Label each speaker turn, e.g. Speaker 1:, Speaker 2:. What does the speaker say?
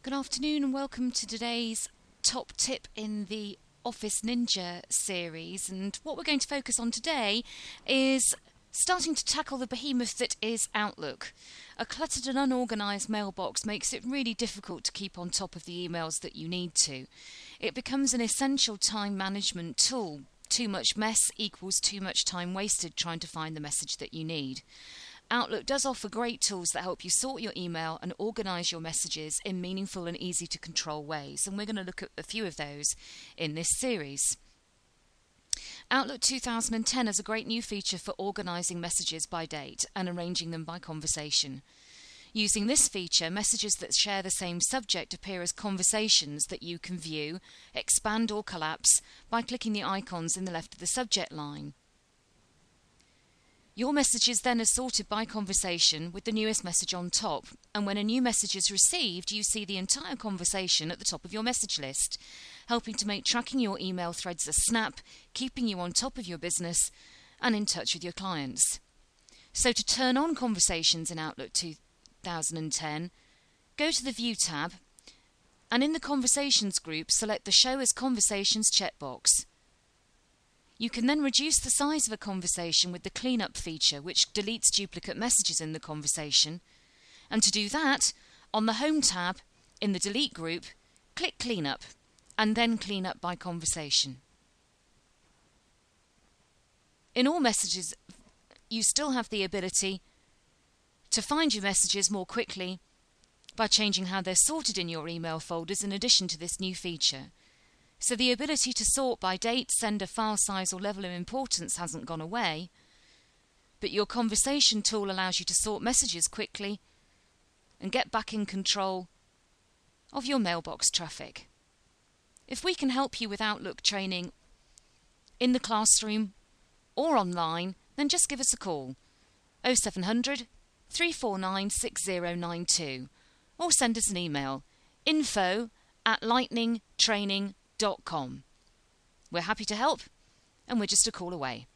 Speaker 1: Good afternoon and welcome to today's top tip in the Office Ninja series. And what we're going to focus on today is starting to tackle the behemoth that is Outlook. A cluttered and unorganised mailbox makes it really difficult to keep on top of the emails that you need to. It becomes an essential time management tool. Too much mess equals too much time wasted trying to find the message that you need. Outlook does offer great tools that help you sort your email and organise your messages in meaningful and easy to control ways, and we're going to look at a few of those in this series. Outlook 2010 has a great new feature for organising messages by date and arranging them by conversation. Using this feature, messages that share the same subject appear as conversations that you can view, expand or collapse by clicking the icons in the left of the subject line. Your messages then are sorted by conversation with the newest message on top, and when a new message is received, you see the entire conversation at the top of your message list, helping to make tracking your email threads a snap, keeping you on top of your business and in touch with your clients. So to turn on conversations in Outlook 2010, go to the View tab, and in the Conversations group, select the Show as Conversations checkbox. You can then reduce the size of a conversation with the cleanup feature, which deletes duplicate messages in the conversation. And to do that, on the Home tab, in the Delete group, click Cleanup, and then Clean Up by Conversation. In all messages, you still have the ability to find your messages more quickly by changing how they're sorted in your email folders in addition to this new feature. So the ability to sort by date, sender, file size or level of importance hasn't gone away, but your conversation tool allows you to sort messages quickly and get back in control of your mailbox traffic. If we can help you with Outlook training in the classroom or online, then just give us a call, 0700 349 6092, or send us an email, info@lightningtraining.com. We're happy to help, and we're just a call away.